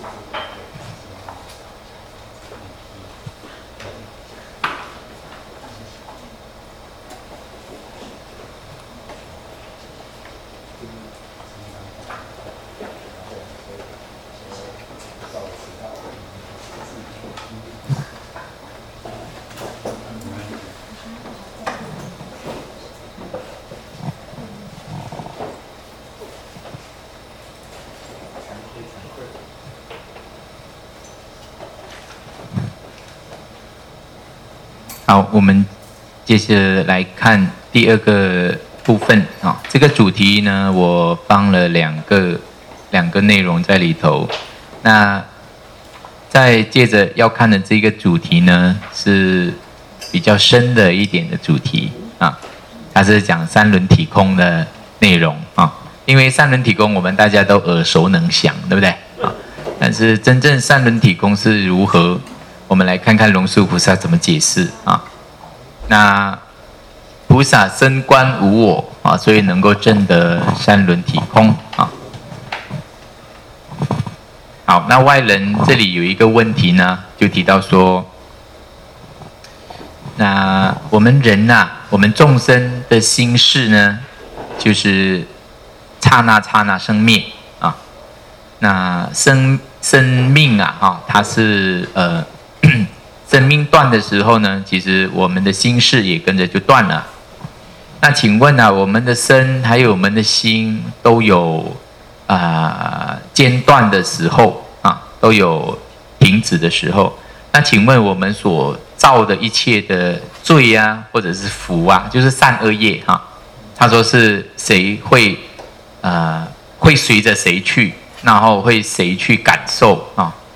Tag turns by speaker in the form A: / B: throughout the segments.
A: 好，我们接着来看第二个部分啊。这个主题呢，我放了两个内容在里头。那再接着要看的这个主题呢，是比较深的一点的主题啊。它是讲三轮体空的内容啊。因为三轮体空我们大家都耳熟能详，对不对啊？但是真正三轮体空是如何？我们来看看龙树菩萨怎么解释啊。那菩萨身观无我啊，所以能够证得三轮体空啊。好，那外人这里有一个问题呢，就提到说，那我们人我们众生的心事呢，就是刹那刹那生灭啊。那生命它是生命断的时候呢，其实我们的心事也跟着就断了。那请问我们的身还有我们的心都有间断的时候啊，都有停止的时候。那请问我们所造的一切的罪或者是福就是善恶业他说是谁会随着谁去，然后会谁去感受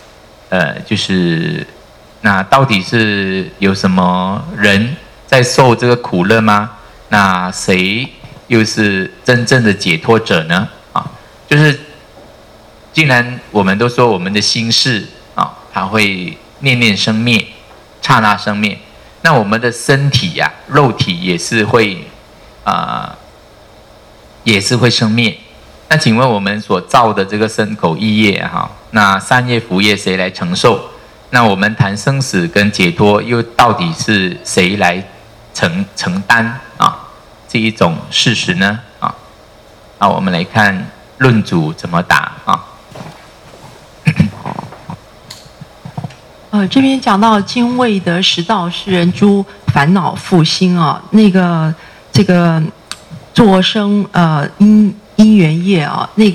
A: 就是那到底是有什么人在受这个苦乐吗？那谁又是真正的解脱者呢？就是既然我们都说我们的心事它会念念生灭，刹那生灭，那我们的身体肉体也是会生灭。那请问我们所造的这个身口意业那三业福业谁来承受？那我们谈生死跟解脱，又到底是谁来承担这一种事实呢？好，我们来看论主怎么答
B: 这边讲到今未得十道世人诸烦恼复心这个作生因缘业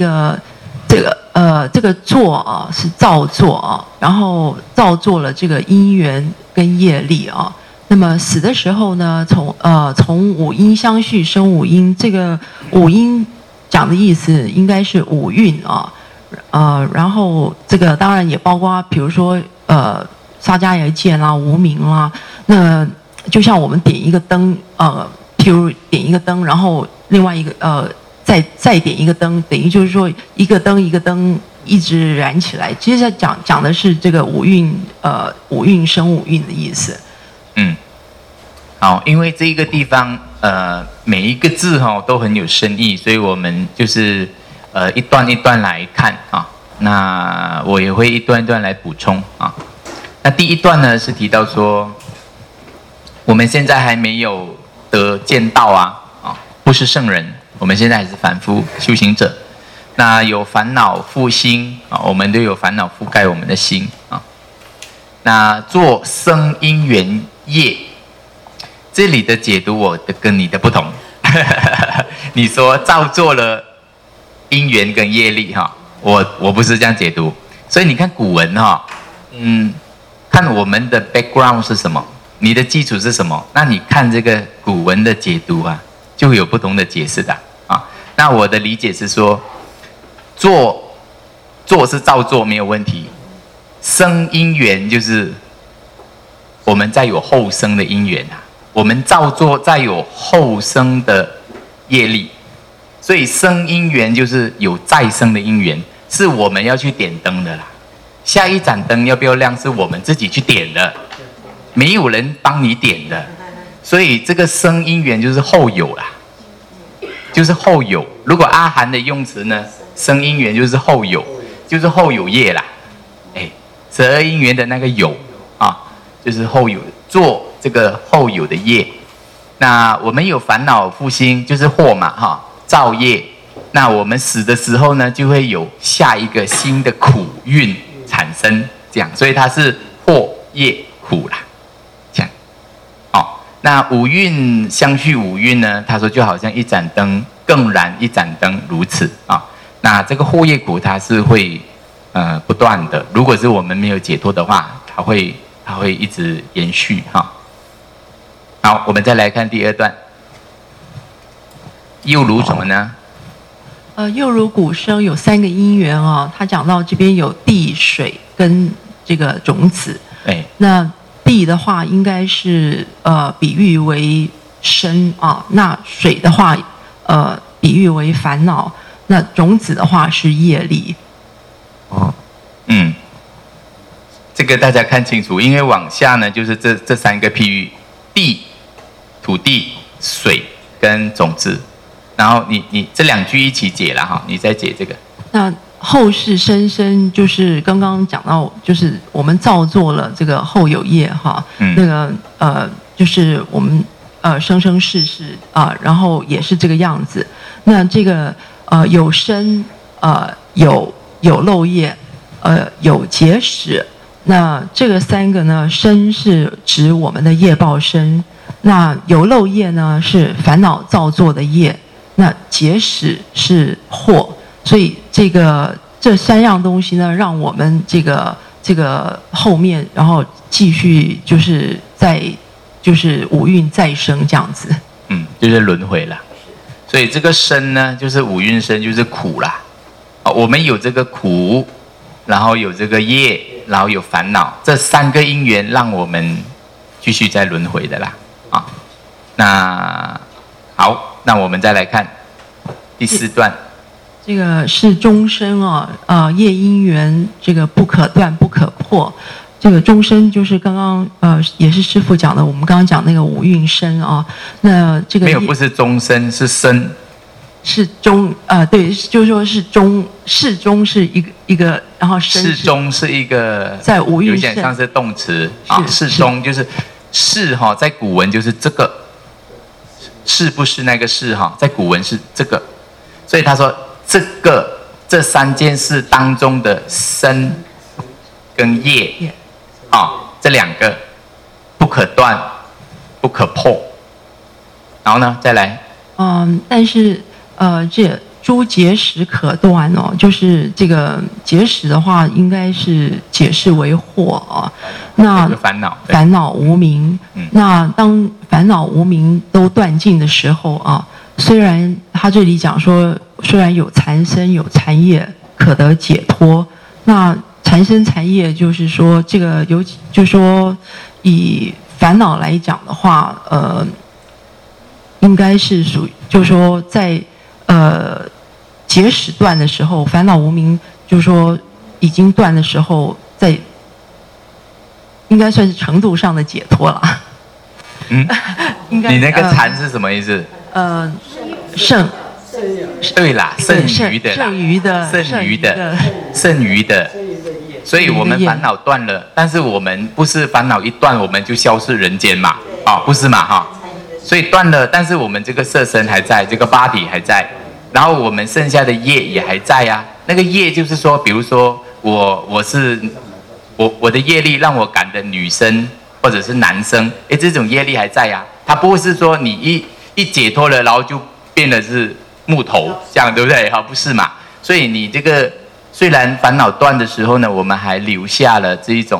B: 这个作是造作然后造作了这个因缘跟业力那么死的时候呢，从五阴相续生五阴，这个五阴讲的意思应该是五蕴然后这个当然也包括比如说沙迦耶见无明那就像我们点一个灯譬如点一个灯，然后另外一个再点一个灯，等于就是说一个灯一个灯一直燃起来。其实讲的是这个五蕴生五蕴的意思。
A: 好，因为这个地方每一个字都很有深意，所以我们就是一段一段来看那我也会一段一段来补充那第一段呢是提到说，我们现在还没有得见道不是圣人，我们现在还是凡夫修行者。那有烦恼覆心我们都有烦恼覆盖我们的心那做生因缘业，这里的解读我跟你的不同你说造作了因缘跟业力我不是这样解读。所以你看古文看我们的 background 是什么，你的基础是什么，那你看这个古文的解读就会有不同的解释的那我的理解是说，做是造作没有问题，生因缘就是我们再有后生的因缘我们造作再有后生的业力，所以生因缘就是有再生的因缘，是我们要去点灯的啦。下一盏灯要不要亮，是我们自己去点的，没有人帮你点的。所以这个生因缘就是后有啦，就是后有。如果阿含的用词呢，生因缘就是后有，就是后有业啦 12因缘的那个有啊，就是后有做这个后有的业。那我们有烦恼复兴，就是祸嘛哈，造业。那我们死的时候呢，就会有下一个新的苦运产生，这样，所以它是祸业苦啦，这样。哦，那五蕴相续五蕴呢，他说就好像一盏灯，更燃一盏灯，如此啊。那这个祸业苦它是会不断的，如果是我们没有解脱的话，它会一直延续哈。好，我们再来看第2段，又如什么呢？
B: 又如古生有3个因缘啊，他讲到这边有地、水跟这个种子。
A: 哎，
B: 那地的话应该是比喻为生啊，那水的话比喻为烦恼，那种子的话是业力。
A: 哦，这个大家看清楚，因为往下呢就是这3个譬喻：地、土地、水跟种子。然后你这2句一起解了哈，你再解这个。
B: 那后世生生就是刚刚讲到，就是我们造作了这个后有业哈，那个就是我们生生世世然后也是这个样子。那这个有生有漏业有结使，那这个3个呢，生是指我们的业报生，那有漏业呢是烦恼造作的业。那结使是祸，所以这3样东西呢，让我们这个后面，然后继续就是五蕴再生这样子。
A: 就是轮回了。所以这个生呢，就是五蕴生，就是苦啦。我们有这个苦，然后有这个业，然后有烦恼，这3个因缘让我们继续在轮回的啦。那好。那我们再来看第4段，
B: 这个是终身业因缘这个不可断不可破。这个终身就是刚刚也是师父讲的，我们刚刚讲那个五蕴生啊。那这个
A: 没有，不是终身，是生，
B: 是终对，就是说是终，世终是一个，然后生
A: 世终是一个
B: 在五蕴
A: 有点像是动词啊，世终就是世哈，在古文就是这个。是不是那个是哈？在古文是这个，所以他说这3件事当中的生跟业这2个不可断不可破。然后呢，再来
B: 但是这诸结使可断哦，就是这个结使的话，应该是解释为祸啊。那烦恼无明，那当烦恼无明都断尽的时候啊，虽然他这里讲说，虽然有残生有残业可得解脱，那残生残业就是说这个就是说以烦恼来讲的话，应该是属于就是说在结使断的时候，烦恼无明就是说已经断的时候，在应该算是程度上的解脱了。应该
A: 你那个残是什么意思？
B: 剩。
A: 对啦，剩余的，剩余的。所以我们烦恼断了，但是我们不是烦恼一断我们就消失人间嘛？不是嘛哈？所以断了，但是我们这个色身还在，这个body还在。然后我们剩下的业也还在呀。那个業就是说，比如说我的业力让我感的女生或者是男生，这种业力还在呀。它不是说你一解脱了，然后就变得是木头这样，对不对？不是嘛。所以你这个虽然烦恼断的时候呢，我们还留下了这一种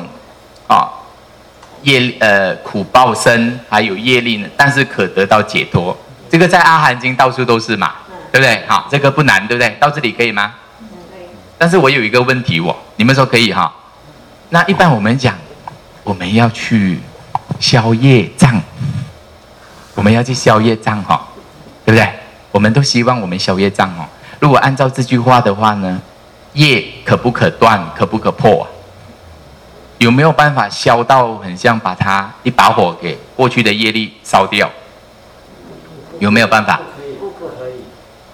A: 苦报身还有业力呢，但是可得到解脱。这个在阿含经到处都是嘛。对不对？好，这个不难，对不对？到这里可以吗？但是我有一个问题你们说可以哈？那一般我们讲，我们要去消业障，我们要去消业障对不对？我们都希望我们消业障如果按照这句话的话呢，业可不可断，可不可破有没有办法消到很像把它一把火给过去的业力烧掉？有没有办法？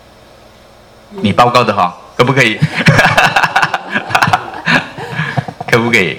A: 你报告的可不可以？ 可不可以？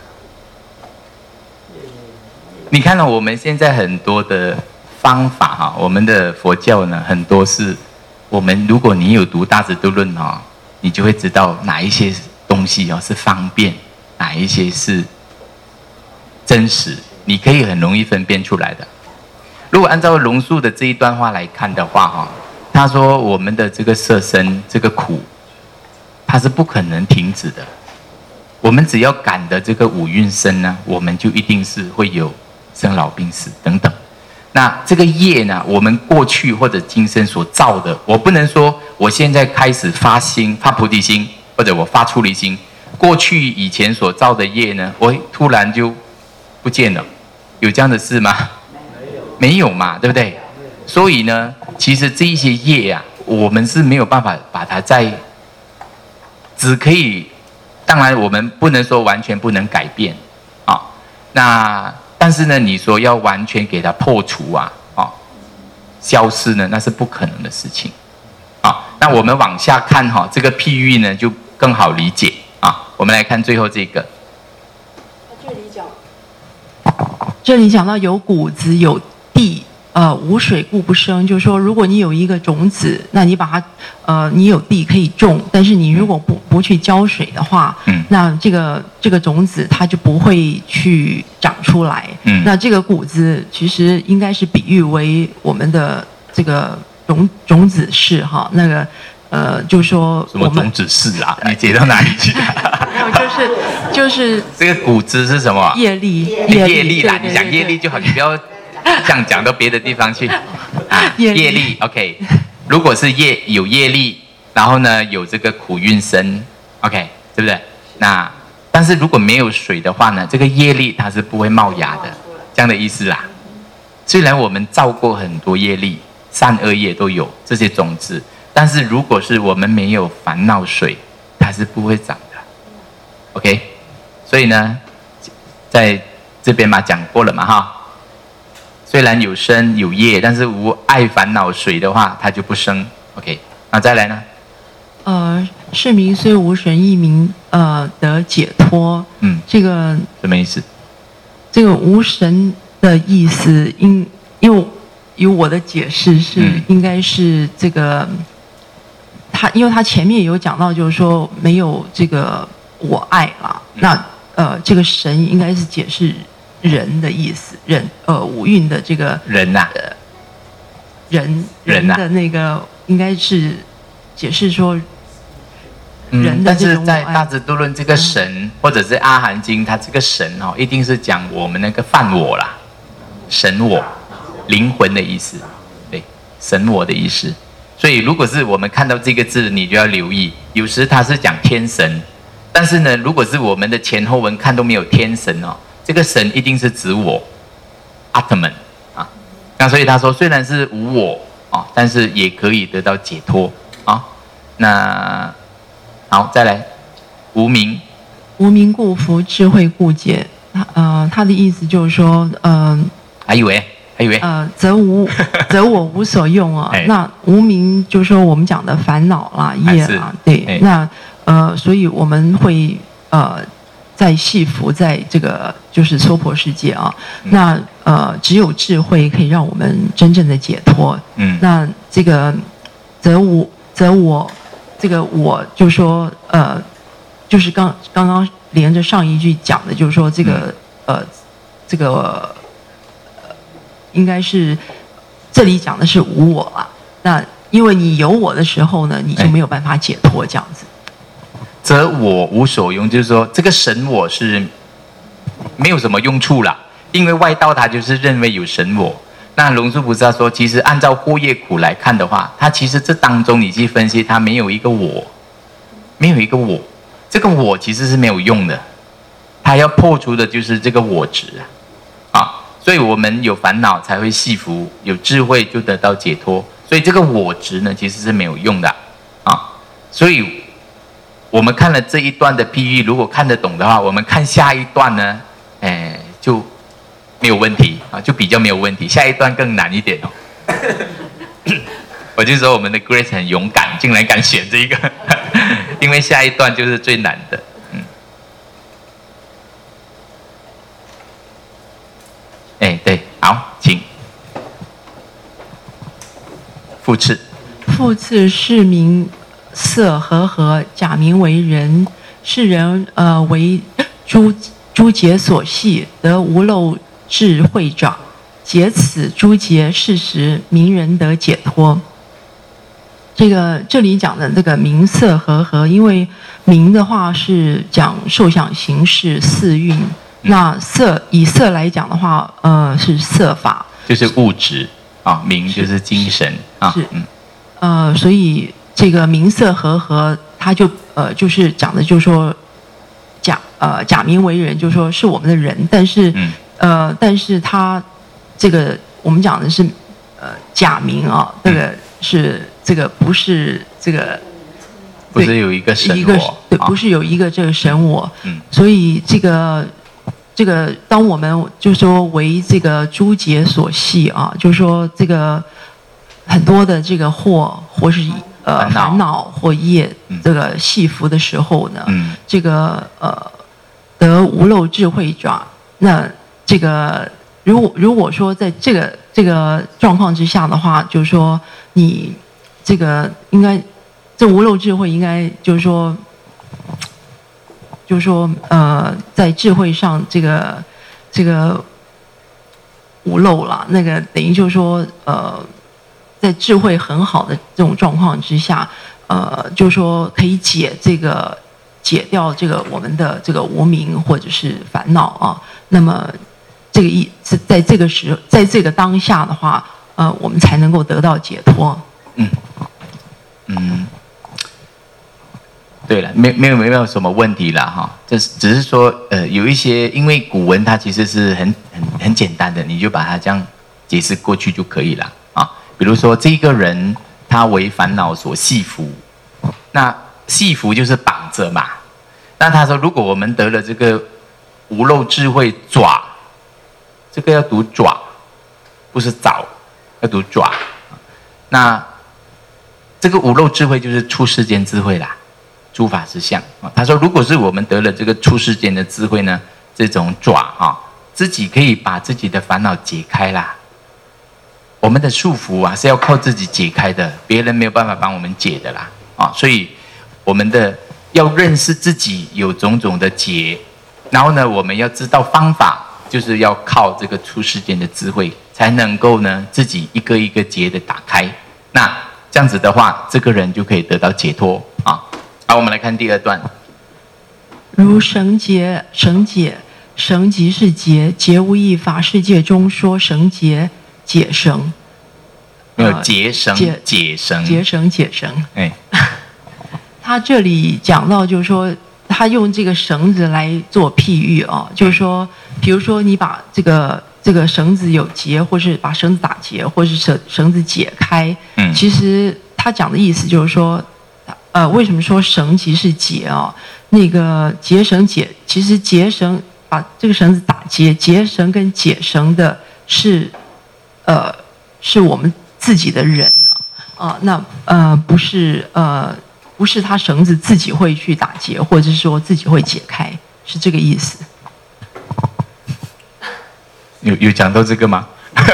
A: 你看到我们现在很多的方法哈，我们的佛教呢，很多是我们如果你有读《大智度论》哈，你就会知道哪一些东西哦是方便，哪一些是真实，你可以很容易分辨出来的。如果按照龙树的这一段话来看的话哈，他说我们的这个色身这个苦，它是不可能停止的。我们只要感的这个五蕴生呢，我们就一定是会有生老病死等等。那这个业呢，我们过去或者今生所造的，我不能说我现在开始发心、发菩提心，或者我发出离心，过去以前所造的业呢，我突然就不见了，有这样的事吗？没有嘛，对不对？所以呢，其实这一些业啊，我们是没有办法把它只可以，当然我们不能说完全不能改变啊。那但是呢，你说要完全给它破除啊，消失呢，那是不可能的事情啊。那我们往下看哈，这个譬喻呢就更好理解啊。我们来看最后这个，
B: 这里讲到有谷子有地，无水故不生，就是说，如果你有一个种子，那你把它，你有地可以种，但是你如果不去浇水的话，那这个种子它就不会去长出来。那这个谷子其实应该是比喻为我们的这个种子室哈，那个就是说
A: 什么种子室啊？你解到哪里去？
B: 没有，就是
A: 这个谷子是什么？
B: 业力，
A: 业力啦，你讲业力就好，你不要这样讲到别的地方去啊。业力 ，OK。如果是有业力，然后呢有这个苦蕴生 ，OK， 对不对？那但是如果没有水的话呢，这个业力它是不会冒芽的，这样的意思啦。虽然我们造过很多业力，善恶业都有这些种子，但是如果是我们没有烦恼水，它是不会长的。OK， 所以呢，在这边嘛讲过了嘛哈。虽然有生有业，但是无爱烦恼水的话，它就不生。OK， 那再来呢？
B: 是名虽无神，亦名得解脱。这个
A: 什么意思？
B: 这个无神的意思，因为以我的解释是，应该是这个因为他前面有讲到，就是说没有这个我爱啦。那这个神应该是解释人的意思，五蕴的这个
A: 人呐、
B: 人的那个应该是解释说人的这种
A: 但是在大智度论这个神，或者是阿含经，它这个神哦，一定是讲我们那个梵我啦，神我，灵魂的意思，对，神我的意思。所以如果是我们看到这个字，你就要留意，有时它是讲天神，但是呢，如果是我们的前后文看都没有天神哦。这个神一定是指我，阿特曼啊。那所以他说，虽然是无我啊，但是也可以得到解脱啊。那好，再来，无明，
B: 无明故弗，智慧故解。他的意思就是说，
A: 还以为，
B: 则我无所用啊。那无明就是说我们讲的烦恼啦、业啦，对。那所以我们会在系服在这个就是娑婆世界啊，那只有智慧可以让我们真正的解脱。那这个则我这个我就说就是刚刚连着上一句讲的，就是说这个应该是这里讲的是无我啦。那因为你有我的时候呢，你就没有办法解脱这样子。
A: 则我无所用，就是说这个神我是没有什么用处啦，因为外道他就是认为有神我。那龙树菩萨说，其实按照惑业苦来看的话，他其实这当中你去分析，他没有一个我，没有一个我，这个我其实是没有用的，他要破除的就是这个我执啊。所以我们有烦恼才会系服，有智慧就得到解脱。所以这个我执呢，其实是没有用的啊。所以我们看了这一段的譬喻，如果看得懂的话，我们看下一段呢，就没有问题啊，就比较没有问题。下一段更难一点哦。我就说我们的 Grace 很勇敢，竟然敢选这个，因为下一段就是最难的。 复次。
B: 复次是名色和，假名为人。是人为诸劫所系，得无漏智慧者，解此诸劫，是时名人得解脱。这里讲的这个名色和，因为名的话是讲受想行识四蕴，那以色来讲的话，是色法，
A: 就是物质啊，名就是精神啊，
B: 所以这个名色和，它就是讲的，就是说假名为人，就是说是我们的人，但是他这个我们讲的是假名啊，这个不是这个，
A: 不是有一个神我，
B: 对，不是有一个这个神我，所以这个当我们就是说为这个诸劫所系啊，就是说这个很多的这个或是烦恼或业这个系缚的时候呢，这个得无漏智慧者，那这个如果说在这个状况之下的话，就是说你这个这无漏智慧应该就是说在智慧上这个无漏了，那个等于就是说在智慧很好的这种状况之下，就是说可以解掉这个我们的这个无明或者是烦恼啊。那么在这个当下的话，我们才能够得到解脱。
A: 对了，没有什么问题了哈。这只是说有一些，因为古文它其实是很简单的，你就把它这样解释过去就可以了啊。比如说这个人他为烦恼所系缚，那系缚就是绑着嘛。那他说，如果我们得了这个无漏智慧爪，这个要读爪，不是爪，要读爪。那这个无漏智慧就是出世间智慧啦，诸法实相啊。他说，如果是我们得了这个出世间的智慧呢，这种爪啊，自己可以把自己的烦恼解开啦。我们的束缚啊是要靠自己解开的，别人没有办法帮我们解的啦啊。所以我们要认识自己有种种的结，然后呢，我们要知道方法，就是要靠这个出世间的智慧，才能够呢自己一个一个结的打开。那这样子的话，这个人就可以得到解脱啊。好，我们来看第二段。
B: 如绳结，绳即是结，结无异法世界中说绳结解绳。
A: 没有结绳解绳。
B: 结绳解绳。
A: 哎。
B: 他这里讲到，就是说，他用这个绳子来做譬喻啊，就是说，比如说你把这个绳子有结，或是把绳子打结，或是绳子解开，其实他讲的意思就是说，为什么说绳即是结啊？那个结绳解，其实结绳把这个绳子打结，结绳跟解绳的是我们自己的人啊，那不是他绳子自己会去打结，或者是说自己会解开，是这个意思。
A: 有讲到这个吗？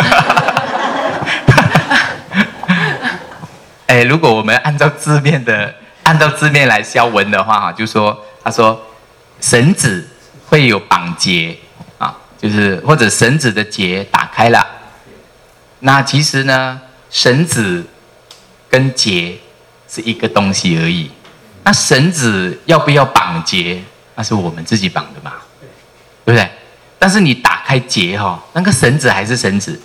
A: 如果我们按照字面来消文的话，就说他说绳子会有绑结啊，就是或者绳子的结打开了，那其实呢，绳子跟结是一个东西而已。那绳子要不要绑结，那是我们自己绑的嘛，对不对？但是你打开结那个绳子还是绳子，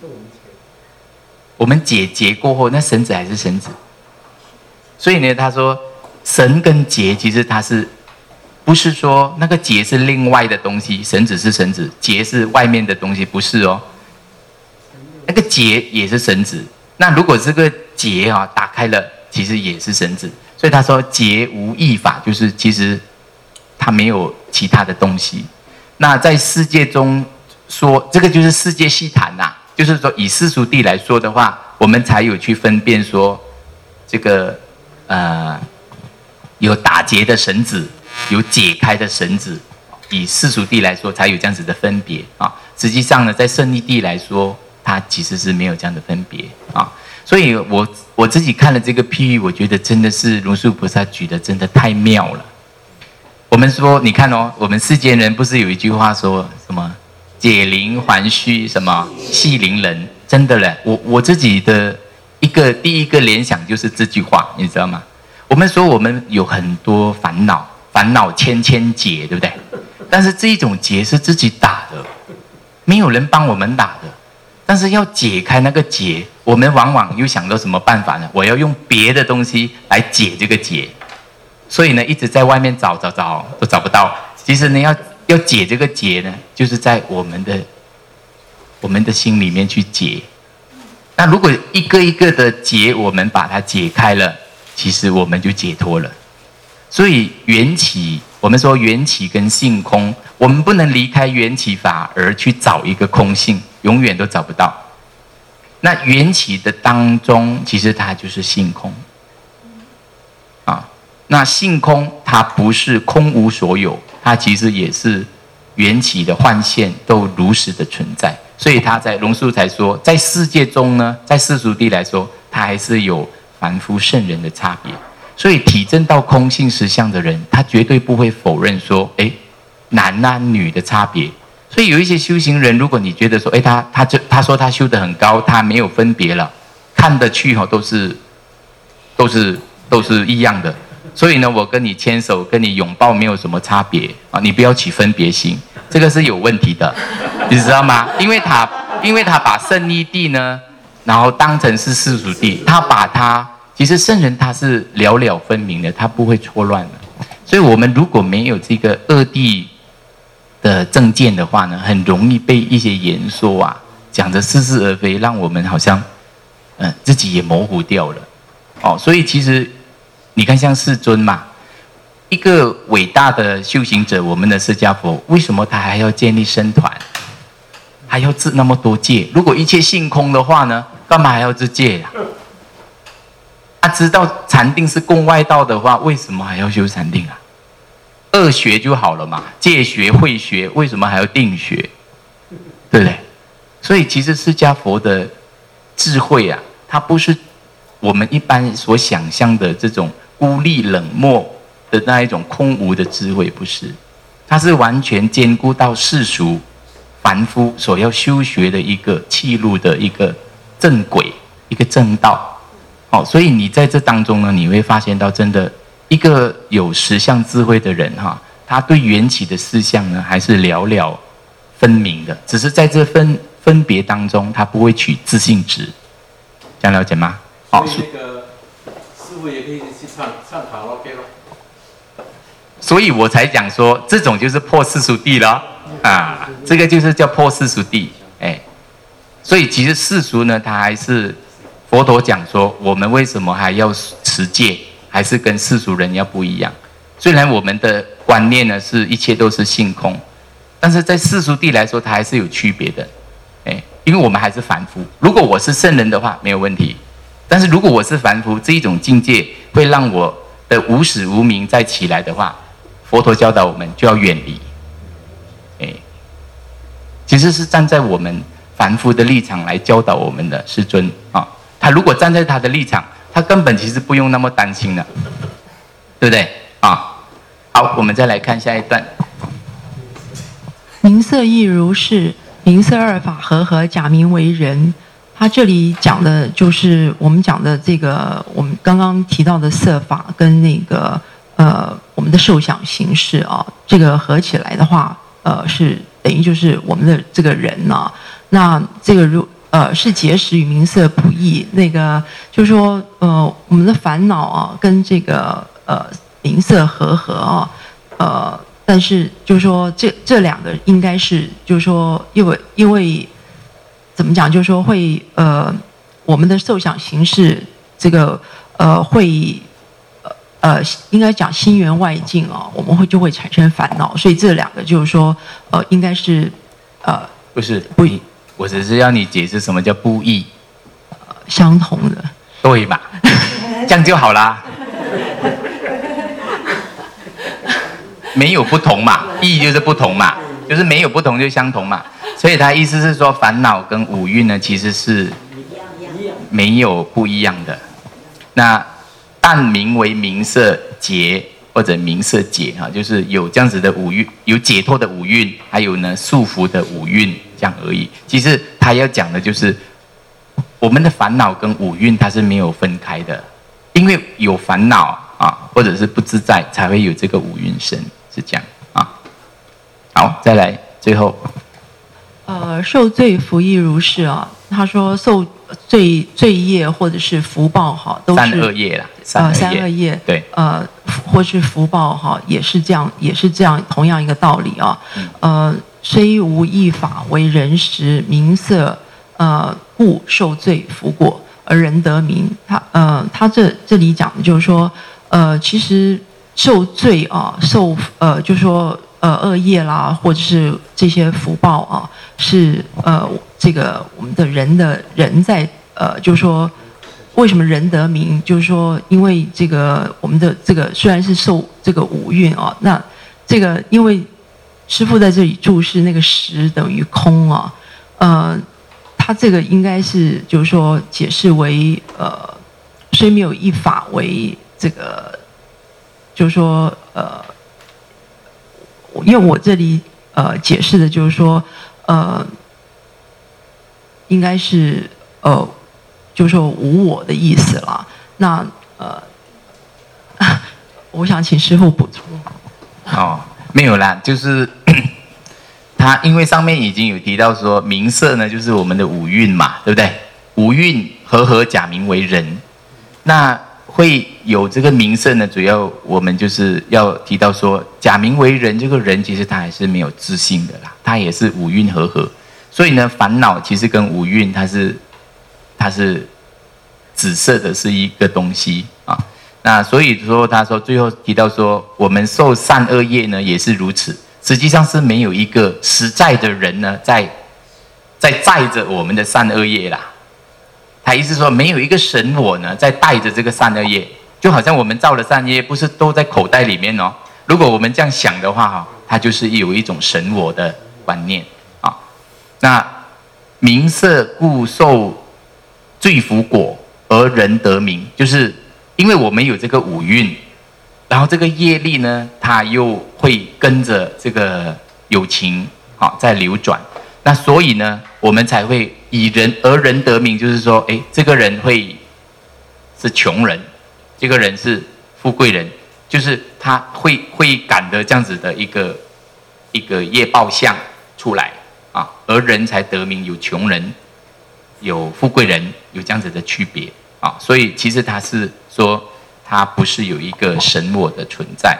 A: 我们解结过后，那绳子还是绳子。所以呢，他说绳跟结其实它是不是说那个结是另外的东西，绳子是绳子，结是外面的东西，不是哦。那个结也是绳子，那如果这个结打开了，其实也是绳子。所以他说结无异法，就是其实它没有其他的东西。那在世界中说，这个就是世界细谈呐，就是说以世俗谛来说的话，我们才有去分辨说这个有打结的绳子，有解开的绳子。以世俗谛来说，才有这样子的分别啊。实际上呢，在胜义谛来说，它其实是没有这样的分别啊。 所以我自己看了这个譬喻，我觉得真的是龙树菩萨举的真的太妙了。我们说，你看哦，我们世间人不是有一句话说什么解铃还须什么系铃人？真的嘞，我自己的第一个联想就是这句话，你知道吗？我们说我们有很多烦恼千千结，对不对？但是这一种结是自己打的，没有人帮我们打的。但是要解开那个结，我们往往又想到什么办法呢？我要用别的东西来解这个结。所以呢，一直在外面找都找不到。其实呢，要解这个结呢，就是在我们的心里面去解。那如果一个一个的结，我们把它解开了，其实我们就解脱了。所以缘起，我们说缘起跟性空，我们不能离开缘起法而去找一个空性，永远都找不到。那缘起的当中，其实它就是性空。那性空它不是空无所有，它其实也是缘起的幻现都如实的存在。所以他在龙树才说，在世界中呢，在世俗谛来说，它还是有凡夫圣人的差别。所以体证到空性实相的人，他绝对不会否认说，男啊女的差别。所以有一些修行人，如果你觉得说，他说他修得很高，他没有分别了，看得去都是一样的。所以呢，我跟你牵手，跟你拥抱没有什么差别啊！你不要起分别心，这个是有问题的，你知道吗？因为他把圣义谛呢，然后当成是世俗谛，其实圣人他是了了分明的，他不会错乱的。所以我们如果没有这个二谛的正见的话呢，很容易被一些言说啊讲得似是而非，让我们好像自己也模糊掉了。所以其实你看像世尊嘛，一个伟大的修行者，我们的释迦佛，为什么他还要建立僧团，还要治那么多戒？如果一切性空的话呢，干嘛还要治戒呀？他知道禅定是共外道的话，为什么还要修禅定啊？二学就好了嘛，戒学、慧学，为什么还要定学？对不对？所以其实释迦佛的智慧啊，它不是我们一般所想象的这种孤立冷漠的那一种空无的智慧，不是，它是完全兼顾到世俗凡夫所要修学的一个契入的一个正轨，一个正道。所以你在这当中呢，你会发现到真的一个有实相智慧的人他对缘起的事项呢还是了了分明的，只是在这分别当中，他不会取自性执，这样了解吗？
C: 所以那个师父也可以去唱卡拉 OK 咯。
A: 所以我才讲说，这种就是破世俗谛了啊，这个就是叫破世俗谛。所以其实世俗呢，它还是佛陀讲说，我们为什么还要持戒，还是跟世俗人要不一样。虽然我们的观念呢是一切都是性空，但是在世俗谛来说，它还是有区别的。因为我们还是凡夫。如果我是圣人的话，没有问题。但是如果我是凡夫，这一种境界会让我的无始无明再起来的话，佛陀教导我们就要远离。其实是站在我们凡夫的立场来教导我们的世尊啊。他如果站在他的立场，他根本其实不用那么担心的，对不对啊？好，我们再来看下一段。
B: 名色亦如是，名色二法合，假名为人。他这里讲的就是我们讲的这个，我们刚刚提到的色法跟那个我们的受想行识啊，这个合起来的话，是等于就是我们的这个人啊。那这个是结识与名色不异，那个就是说我们的烦恼啊跟这个名色合啊，但是就是说这两个应该是就是说因为怎么讲，就是说会我们的受想行识这个会应该讲心缘外境啊，我们就会产生烦恼，所以这两个就是说应该是
A: 不是不异，我只是要你解释什么叫不异，
B: 相同的，
A: 对吧？这样就好啦。没有不同嘛，异就是不同嘛，就是没有不同就相同嘛。所以他意思是说，烦恼跟五蕴呢，其实是没有不一样的。那但名为名色结或者名色解哈，就是有这样子的五蕴，有解脱的五蕴，还有呢束缚的五蕴，这样而已。其实他要讲的就是我们的烦恼跟五蕴它是没有分开的，因为有烦恼啊，或者是不自在，才会有这个五蕴生，是这样啊。好，再来最后。
B: 受罪福亦如是啊。他说受罪业或者是福报哈，都是
A: 三恶业啦。
B: 三恶业
A: 对。
B: 或是福报哈，也是这样同样一个道理啊。虽无一法为人实名色，故受罪福果而人得名。他这里讲的就是说，其实受罪啊，就是说恶业啦，或者是这些福报啊，是这个我们的人在就是说为什么人得名？就是说因为这个我们的这个虽然是受这个五蕴啊，那这个因为师父在这里注释那个实等于空啊，他这个应该是就是说解释为虽没有一法为这个，就是说因为我这里解释的就是说应该是就是说无我的意思啦。那我想请师父补充。
A: 没有啦，就是他因为上面已经有提到说名色呢，就是我们的五蕴嘛，对不对？五蕴合假名为人，那会有这个名色呢，主要我们就是要提到说，假名为人，这个人其实他还是没有自性的啦，他也是五蕴合，所以呢，烦恼其实跟五蕴它是紫色的是一个东西啊。那所以说他说最后提到说，我们受善恶业呢也是如此，实际上是没有一个实在的人呢在载着我们的善恶业啦。他意思说没有一个神我呢在带着这个善恶业，就好像我们造的善业不是都在口袋里面哦。如果我们这样想的话，它就是有一种神我的观念啊。那名色故受罪福果而人得名，就是因为我们有这个五蕴，然后这个业力呢，它又会跟着这个有情在流转，那所以呢，我们才会以人而人得名，就是说，这个人会是穷人，这个人是富贵人，就是他会感得这样子的一个业报相出来啊，而人才得名，有穷人，有富贵人，有这样子的区别啊，所以其实他是说，他不是有一个神我的存在。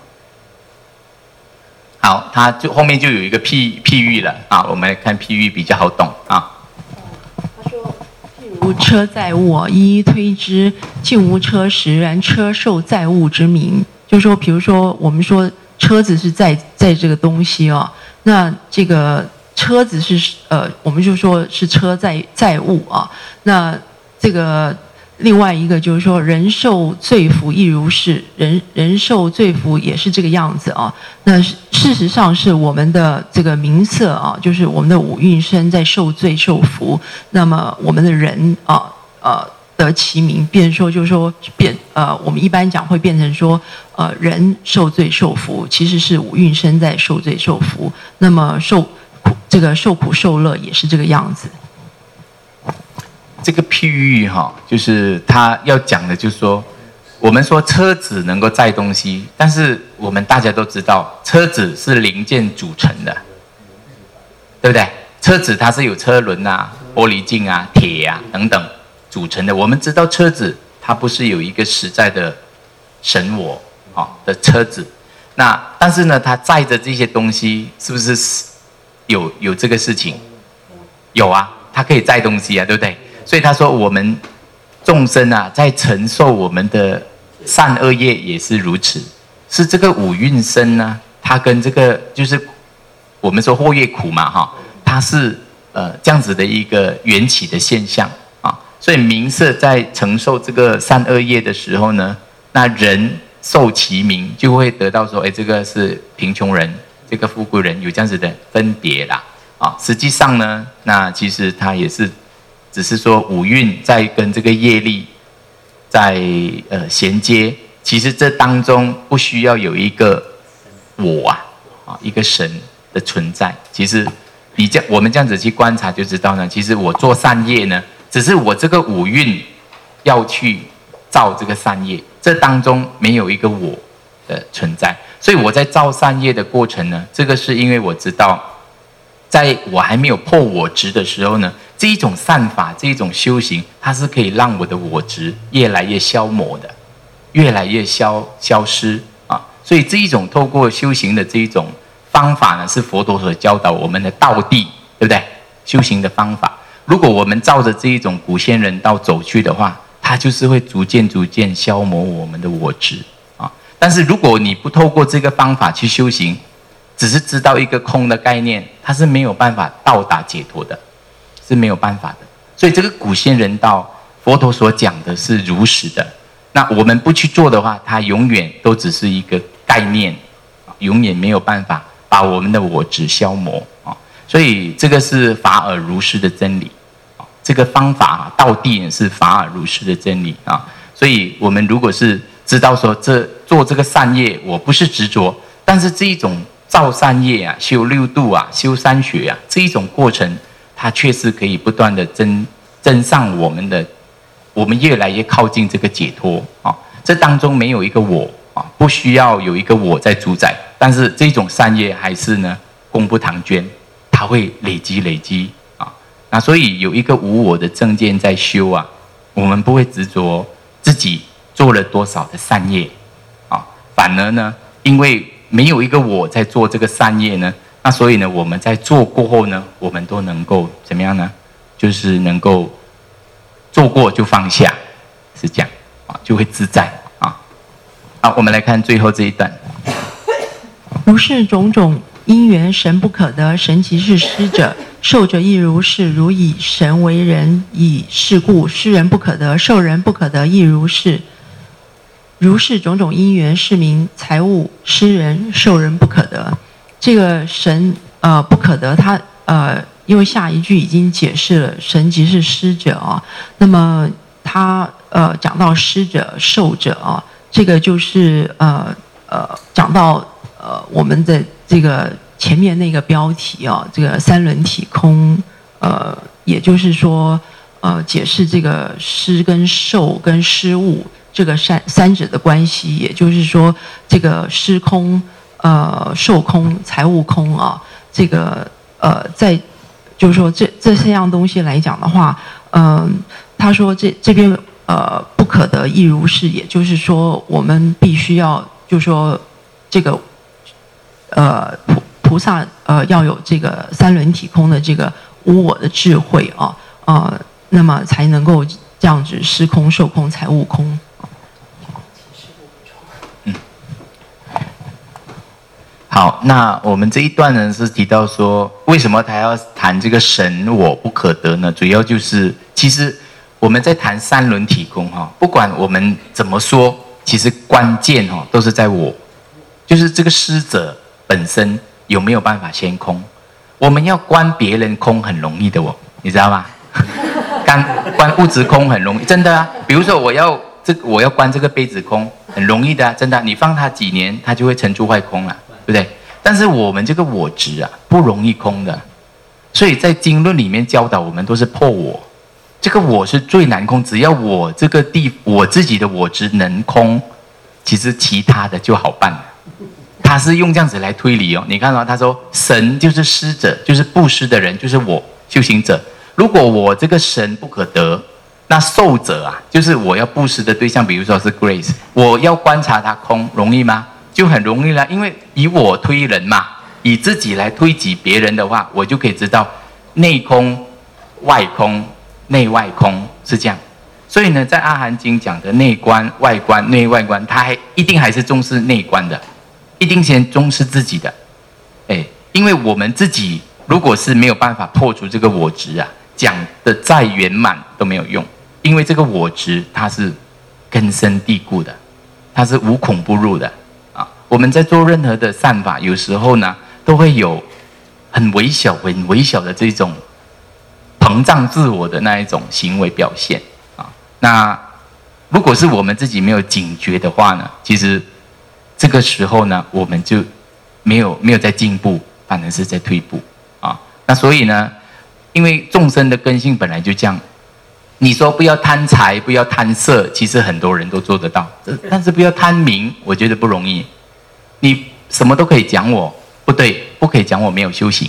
A: 好，他就后面就有一个譬喻了啊，我们来看譬喻比较好懂啊。
B: 他说，譬如车载物，一一推之，竟无车时，然车受载物之名。就是说，比如说我们说车子是在这个东西啊，那这个车子是我们就说是车载物啊，那这个。另外一个就是说，人受罪福亦如是，人受罪福也是这个样子啊。那事实上是我们的这个名色啊，就是我们的五蕴身在受罪受福。那么我们的人得其名，变说就是说我们一般讲会变成说人受罪受福，其实是五蕴身在受罪受福。那么受苦受乐也是这个样子。
A: 这个譬喻就是他要讲的，就是说，我们说车子能够载东西，但是我们大家都知道，车子是零件组成的，对不对？车子它是有车轮啊、玻璃镜啊、铁啊等等组成的。我们知道车子它不是有一个实在的神我的车子，那但是呢，它载着这些东西，是不是有这个事情？有啊，它可以载东西啊，对不对？所以他说，我们众生啊，在承受我们的善恶业也是如此，是这个五蕴身呢，它跟这个就是我们说祸业苦嘛，它是这样子的一个缘起的现象啊。所以名色在承受这个善恶业的时候呢，那人受其名，就会得到说，这个是贫穷人，这个富贵人，有这样子的分别啦啊。实际上呢，那其实它也是。 只是说五蕴在跟这个业力在衔接，其实这当中不需要有一个我一个神的存在。其实我们这样子去观察就知道呢，其实我做善业呢，只是我这个五蕴要去造这个善业，这当中没有一个我的存在。所以我在造善业的过程呢，这个是因为我知道，在我还没有破我执的时候呢，这一种善法，这一种修行，它是可以让我的我执越来越消磨的，越来越消失啊。所以这一种透过修行的这一种方法呢，是佛陀所教导我们的道地，对不对？修行的方法，如果我们照着这一种古仙人道走去的话，它就是会逐渐消磨我们的我执啊。但是如果你不透过这个方法去修行，只是知道一个空的概念，它是没有办法到达解脱的，是没有办法的。所以这个古仙人道，佛陀所讲的是如实的。那我们不去做的话，它永远都只是一个概念，永远没有办法把我们的我执消磨啊。所以这个是法尔如是的真理啊，这个方法道地也是法尔如是的真理啊。所以我们如果是知道说做这个善业，我不是执着，但是这一种造善业啊，修六度啊，修三学啊，这一种过程，它确实可以不断的增上我们越来越靠近这个解脱啊。这当中没有一个我啊，不需要有一个我在主宰，但是这种善业还是呢功不唐捐，它会累积啊。那所以有一个无我的正见在修啊，我们不会执着自己做了多少的善业啊，反而呢，因为没有一个我在做这个善业呢，那所以呢，我们在做过后呢，我们都能够怎么样呢？就是能够做过就放下，是这样啊，就会自在啊。好，我们来看最后这一段。
B: 如是种种因缘，神不可得，神即是施者，受者亦如是。如以神为人，以是故，施人不可得，受人不可得，亦如是。如是种种因缘，是名财物施人受人不可得。这个神不可得，他因为下一句已经解释了神即是施者啊，那么他讲到施者受者啊，这个就是讲到我们的这个前面那个标题啊，这个三轮体空，也就是说解释这个施跟受跟施物这个三者的关系，也就是说这个施空、受空、财物空啊，这个在就是说这三样东西来讲的话，他说这边不可得亦如是，也就是说我们必须要就是说这个菩萨要有这个三轮体空的这个无我的智慧啊，那么才能够这样子施空、受空、财物空。
A: 好，那我们这一段呢是提到说，为什么他要谈这个神我不可得呢？主要就是其实我们在谈三轮体空哈，不管我们怎么说，其实关键哈都是在我，就是这个施者本身有没有办法先空。我们要关别人空很容易的你知道吗？关物质空很容易，真的啊。比如说我要关这个杯子空，很容易的啊，真的啊，你放它几年，它就会沉住坏空了。对不对？但是我们这个我执啊，不容易空的，所以在经论里面教导我们都是破我，这个我是最难空。只要我这个我自己的我执能空，其实其他的就好办了。他是用这样子来推理你看到他说神就是施者，就是布施的人，就是我修行者。如果我这个神不可得，那受者啊，就是我要布施的对象，比如说是 Grace， 我要观察他空，容易吗？就很容易了，因为以我推人嘛，以自己来推己别人的话，我就可以知道内空、外空、内外空是这样。所以呢，在阿含经讲的内观、外观、内外观，它一定还是重视内观的，一定先重视自己的。因为我们自己如果是没有办法破除这个我执啊，讲的再圆满都没有用，因为这个我执它是根深蒂固的，它是无孔不入的。我们在做任何的善法，有时候呢，都会有很微小的这种膨胀自我的那一种行为表现啊。那如果是我们自己没有警觉的话呢，其实这个时候呢，我们就没有在进步，反而是在退步啊。那所以呢，因为众生的根性本来就这样，你说不要贪财，不要贪色，其实很多人都做得到，但是不要贪名，我觉得不容易。你什么都可以讲我，不对，不可以讲我没有修行。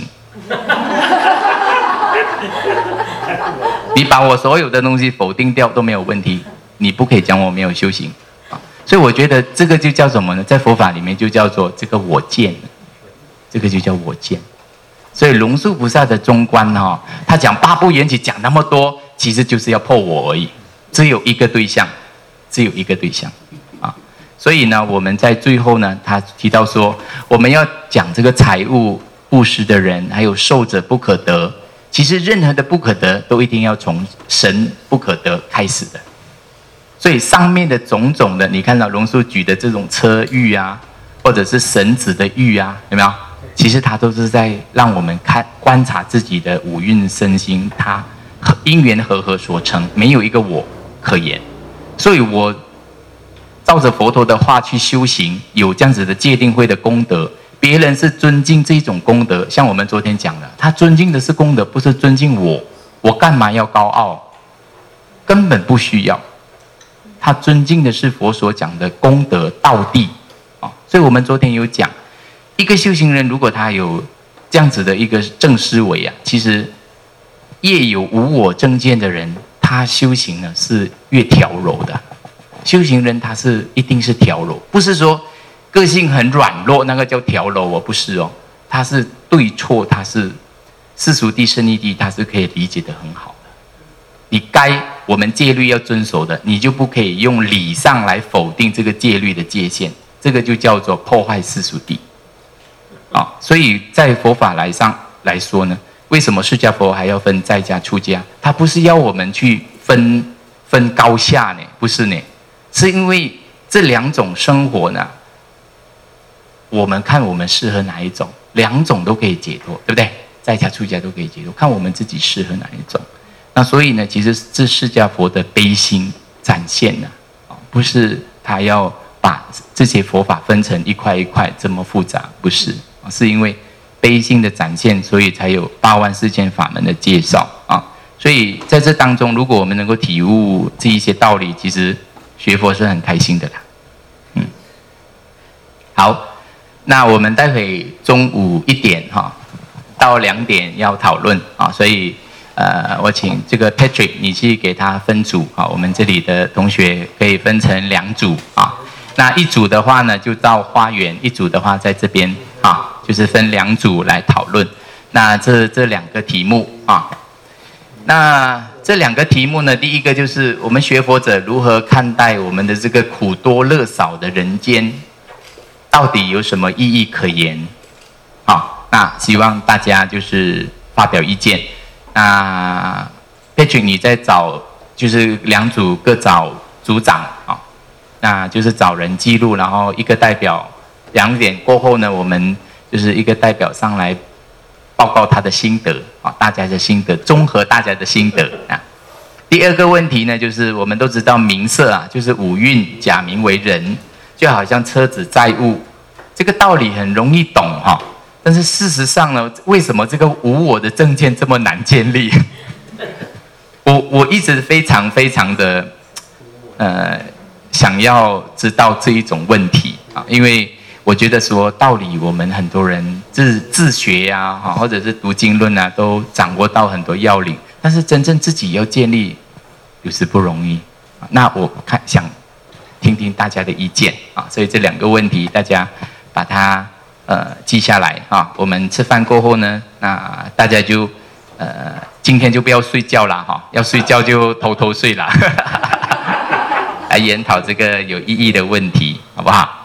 A: 你把我所有的东西否定掉都没有问题，你不可以讲我没有修行啊。所以我觉得这个就叫什么呢？在佛法里面就叫做这个我见，这个就叫我见。所以龙树菩萨的中观他讲八部缘起讲那么多，其实就是要破我而已，只有一个对象，只有一个对象啊。所以呢，我们在最后呢，他提到说，我们要讲这个财物布施的人，还有受者不可得。其实任何的不可得，都一定要从神不可得开始的。所以上面的种种的，你看到龙树举的这种车欲啊，或者是绳子的欲啊，有没有？其实它都是在让我们观察自己的五蕴身心，它因缘和合所成，没有一个我可言。所以我照着佛陀的话去修行，有这样子的戒定慧的功德。别人是尊敬这种功德，像我们昨天讲的，他尊敬的是功德，不是尊敬我。我干嘛要高傲？根本不需要。他尊敬的是佛所讲的功德道地啊。所以我们昨天有讲，一个修行人如果他有这样子的一个正思维啊，其实越有无我正见的人，他修行呢是越调柔的。修行人他是一定是调柔，不是说个性很软弱，那个叫调柔不是哦，他是对错，他是世俗谛、胜义谛，他是可以理解得很好的。你该我们戒律要遵守的，你就不可以用理上来否定这个戒律的界限，这个就叫做破坏世俗谛啊。所以在佛法来说呢，为什么释迦佛还要分在家出家？他不是要我们去分高下呢，不是呢，是因为这两种生活呢，我们看我们适合哪一种，两种都可以解脱，对不对？在家出家都可以解脱，看我们自己适合哪一种。那所以呢，其实这释迦佛的悲心展现呢，不是他要把这些佛法分成一块一块这么复杂，不是，是因为悲心的展现，所以才有84000法门的介绍啊。所以在这当中，如果我们能够体悟这一些道理，其实学佛是很开心的啦。好。那我们待会中午1点到2点要讨论啊，所以我请这个 Patrick 你去给他分组啊，我们这里的同学可以分成2组啊。那一组的话呢就到花园，一组的话在这边啊，就是分2组来讨论。那这2个题目啊，那这2个题目呢，第一个就是我们学佛者如何看待我们的这个苦多乐少的人间。到底有什么意义可言？那希望大家就是发表意见。那 Patrick 你再找，就是2组各找组长那就是找人记录，然后一个代表2点过后呢，我们就是一个代表上来报告他的心得大家的心得，综合大家的心得啊。第2个问题呢，就是我们都知道名色就是五蕴假名为人。就好像车子载物，这个道理很容易懂但是事实上呢，为什么这个无我的正见这么难建立？我一直非常非常的想要知道这一种问题因为我觉得说道理我们很多人自学或者是读经论都掌握到很多要领，但是真正自己要建立有时不容易。那我想听听大家的意见所以这2个问题大家把它记下来我们吃饭过后呢，那大家就今天就不要睡觉啦要睡觉就偷睡啦来研讨这个有意义的问题，好不好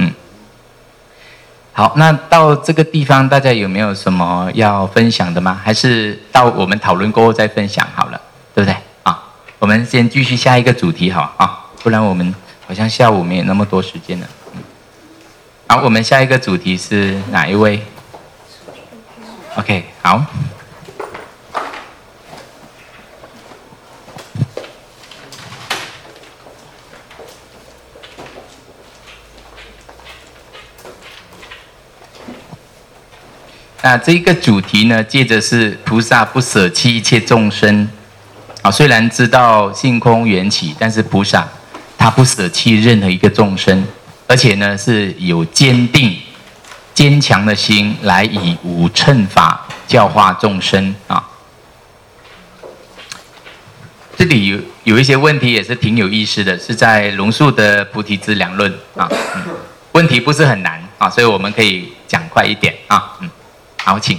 A: 好，那到这个地方大家有没有什么要分享的吗？还是到我们讨论过后再分享好了，对不对我们先继续下一个主题好不然我们好像下午没有那么多时间了。好，我们下一个主题是哪一位 ？OK， 好。 那这个主题呢，接着是菩萨不舍弃一切众生啊。虽然知道性空缘起，但是菩萨他不舍弃任何一个众生，而且呢是有坚强的心来以无乘法教化众生啊。这里有一些问题也是挺有意思的，是在龙树的菩提资粮论啊。问题不是很难啊，所以我们可以讲快一点啊。好，请。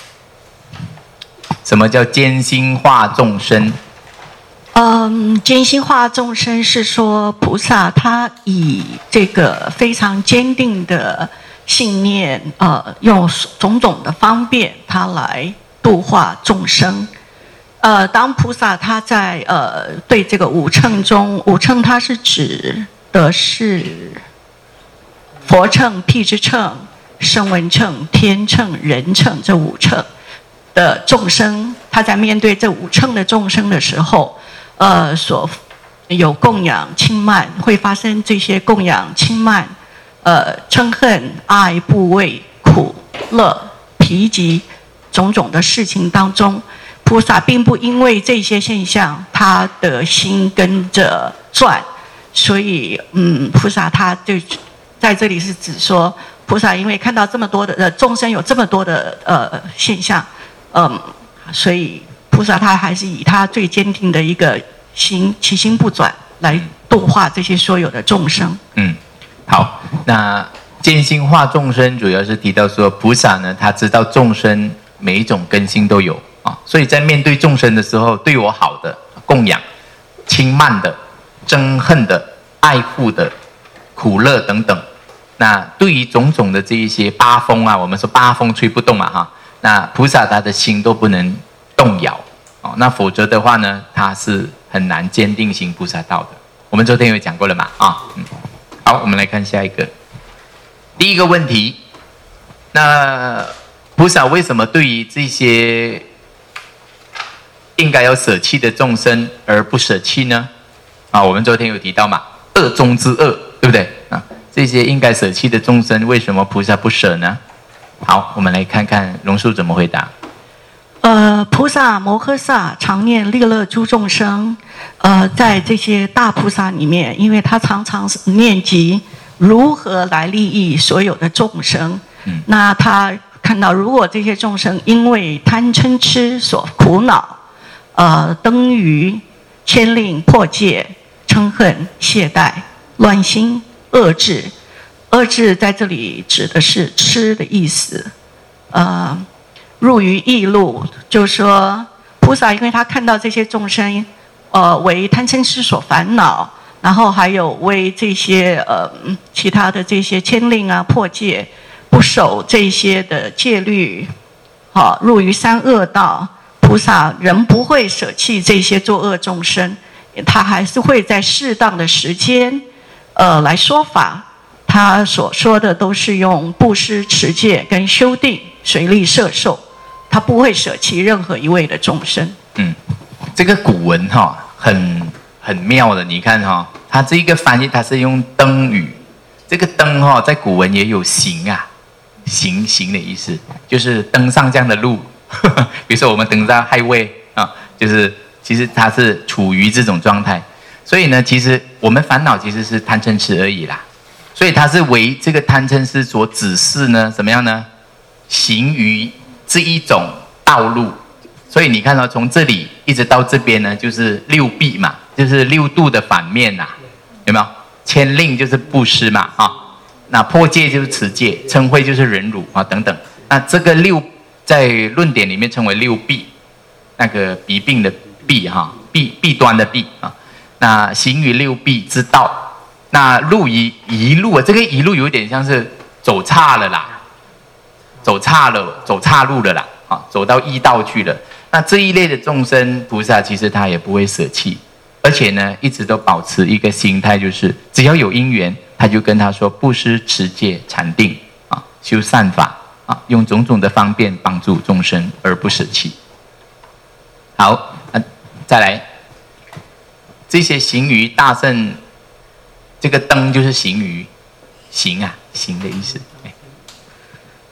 A: 什么叫坚心化众生？
D: 坚心化众生是说菩萨他以这个非常坚定的信念，用种种的方便，他来度化众生。当菩萨他在对这个五乘中，五乘它是指的是佛乘、辟支乘、声闻乘、天乘、人乘这五乘的众生，他在面对这五乘的众生的时候，所有供养、轻慢，会发生这些供养、轻慢、嗔恨、爱、怖畏、苦、乐、疲极种种的事情当中，菩萨并不因为这些现象，他的心跟着转，所以菩萨他就在这里是指说，菩萨因为看到这么多的众生有这么多的现象，所以菩萨他还是以他最坚定的一个心，其心不转来度化这些所有的众生。
A: 好，那坚心化众生主要是提到说，菩萨呢他知道众生每一种根性都有啊，所以在面对众生的时候，对我好的供养，轻慢的、憎恨的、爱护的、苦乐等等。那对于种种的这一些八风啊，我们说八风吹不动嘛哈，那菩萨他的心都不能动摇哦，那否则的话呢，他是很难坚定行菩萨道的。我们昨天有讲过了嘛啊，好，我们来看下一个。第一个问题，那菩萨为什么对于这些应该要舍弃的众生而不舍弃呢？啊，我们昨天有提到嘛，恶中之恶，对不对啊？这些应该舍弃的众生，为什么菩萨不舍呢？好，我们来看看龙树怎么回答。
D: 菩萨摩诃萨常念利乐诸众生，在这些大菩萨里面，因为他常常念及如何来利益所有的众生，那他看到如果这些众生因为贪嗔痴所苦恼，登于牵令破戒、嗔恨、懈怠、乱心、恶智。恶智在这里指的是痴的意思，入于异路，就是说菩萨因为他看到这些众生，为贪嗔痴所烦恼，然后还有为这些其他的这些牵令啊、破戒、不守这些的戒律，入于三恶道，菩萨仍不会舍弃这些作恶众生，他还是会在适当的时间，来说法。他所说的都是用布施、持戒跟修定、随力摄受，他不会舍弃任何一位的众生。
A: 这个古文很妙的，你看它这一个翻译它是用登语，这个登在古文也有行啊，行的意思，就是登上这样的路。比如说我们登上highway啊，就是其实它是处于这种状态，所以呢，其实我们烦恼其实是贪嗔痴而已啦。所以他是为这个贪嗔痴所指示呢，怎么样呢？行于这一种道路。所以你看到从这里一直到这边呢，就是六臂嘛，就是六度的反面呐，有没有？牵令就是布施嘛，那破戒就是持戒，嗔恚就是忍辱啊，等等。那这个六在论点里面称为六弊，那个弊病的弊弊端的弊啊。那行于六弊之道。那路一路啊，这个一路有点像是走岔了啦，走岔路了啦，走到异道去了。那这一类的众生，菩萨其实他也不会舍弃，而且呢，一直都保持一个心态，就是只要有因缘，他就跟他说布施、持戒、禅定啊，修善法啊，用种种的方便帮助众生而不舍弃。好，再来，这些行于大乘。这个灯就是行于行啊，行的意思。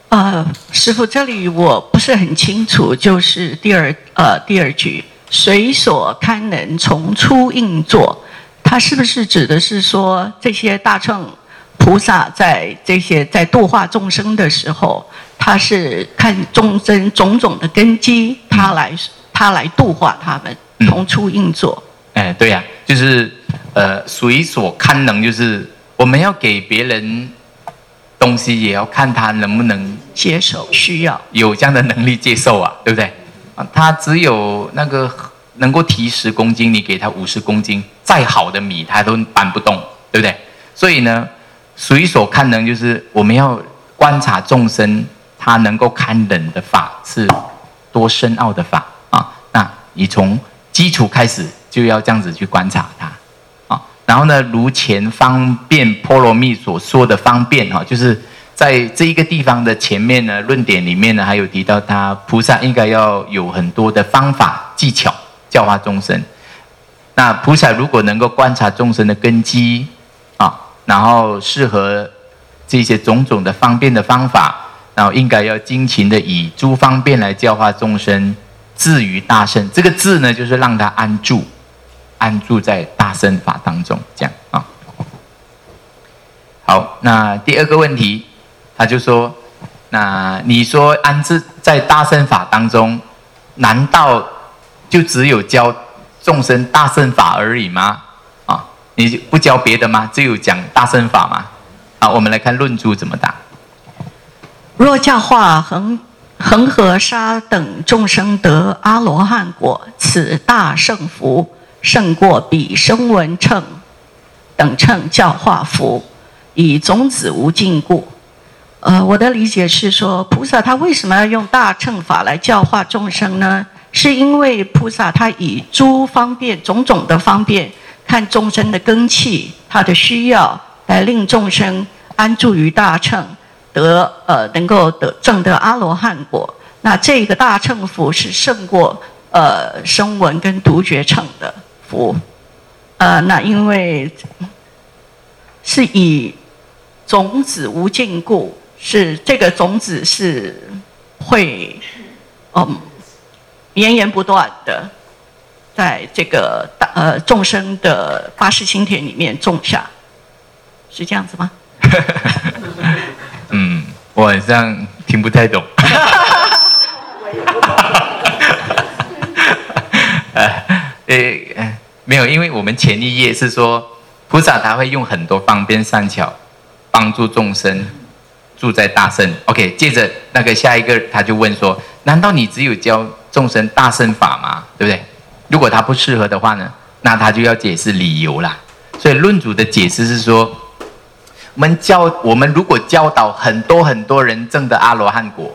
D: 师父，这里我不是很清楚，就是第二句“随所堪能，从初应作”，它是不是指的是说这些大乘菩萨在度化众生的时候，他是看众生种种的根基，他来度化他们，从初应作。
A: 对呀，就是随所堪能，就是我们要给别人东西，也要看他能不能
D: 接受，需要
A: 有这样的能力接受啊，对不对？他只有那个能够提10公斤，你给他50公斤，再好的米他都搬不动，对不对？所以呢，随所堪能就是我们要观察众生，他能够堪忍的法是多深奥的法啊。那你从基础开始就要这样子去观察它啊。然后呢，如前方便波罗蜜所说的方便哈，就是在这一个地方的前面呢，论点里面呢，还有提到他菩萨应该要有很多的方法技巧教化众生。那菩萨如果能够观察众生的根基啊，然后适合这些种种的方便的方法，然后应该要精勤的以诸方便来教化众生，至于大乘。这个至呢，就是让他安住在大乘法当中，这样啊。好，那第二个问题，他就说，那你说安置在大乘法当中，难道就只有教众生大乘法而已吗？啊，你不教别的吗？只有讲大乘法吗？好，我们来看论著怎么答。
D: 若教化恒河沙等众生得阿罗汉果，此大圣福，胜过彼声闻乘等乘教化福，以种子无尽故。我的理解是说，菩萨他为什么要用大乘法来教化众生呢？是因为菩萨他以诸方便种种的方便，看众生的根器，他的需要，来令众生安住于大乘，能够证得阿罗汉果。那这个大乘福是胜过声闻跟独觉乘的福。那因为是以种子无尽故，是这个种子是会绵延不断的在这个众生的八识心田里面种下，是这样子吗？
A: 我好像听不太懂。没有，因为我们前一页是说菩萨他会用很多方便善巧帮助众生住在大乘。OK， 接着那个下一个他就问说：难道你只有教众生大乘法吗？对不对？如果他不适合的话呢，那他就要解释理由啦。所以论主的解释是说，我们如果教导很多人证得阿罗汉果，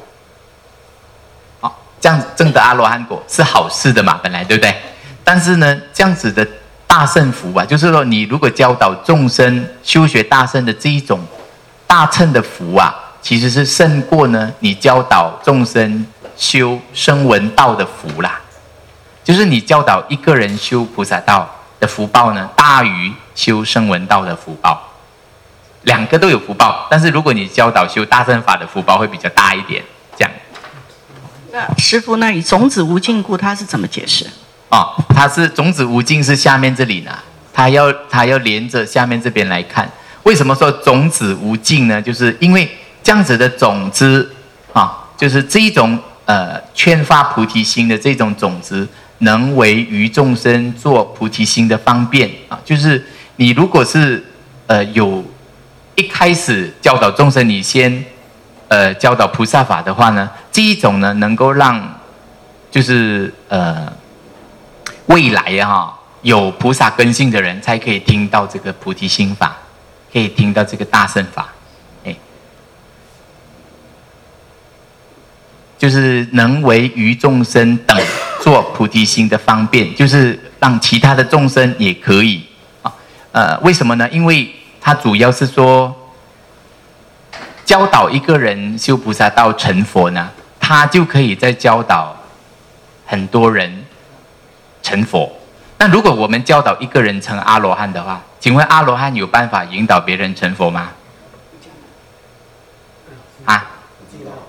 A: 这样证得阿罗汉果是好事的嘛，本来对不对？但是呢，这样子的大乘福啊，就是说你如果教导众生修学大乘的这一种大乘的福啊，其实是胜过呢你教导众生修声闻道的福啦。就是你教导一个人修菩萨道的福报呢，大于修声闻道的福报。两个都有福报，但是如果你教导修大乘法的福报会比较大一点，这样。
D: 那师父，那以种子无尽故，他是怎么解释？
A: 它是种子无尽是下面这里呢，他要连着下面这边来看。为什么说种子无尽呢？就是因为这样子的种子就是这一种劝发菩提心的这种种子，能为于众生做菩提心的方便就是你如果是有一开始教导众生，你先教导菩萨法的话呢，这一种呢能够让就是未来有菩萨根性的人才可以听到这个菩提心法，可以听到这个大乘法，就是能为于众生等做菩提心的方便，就是让其他的众生也可以为什么呢？因为它主要是说教导一个人修菩萨道成佛呢，他就可以再教导很多人成佛。那如果我们教导一个人成阿罗汉的话，请问阿罗汉有办法引导别人成佛吗？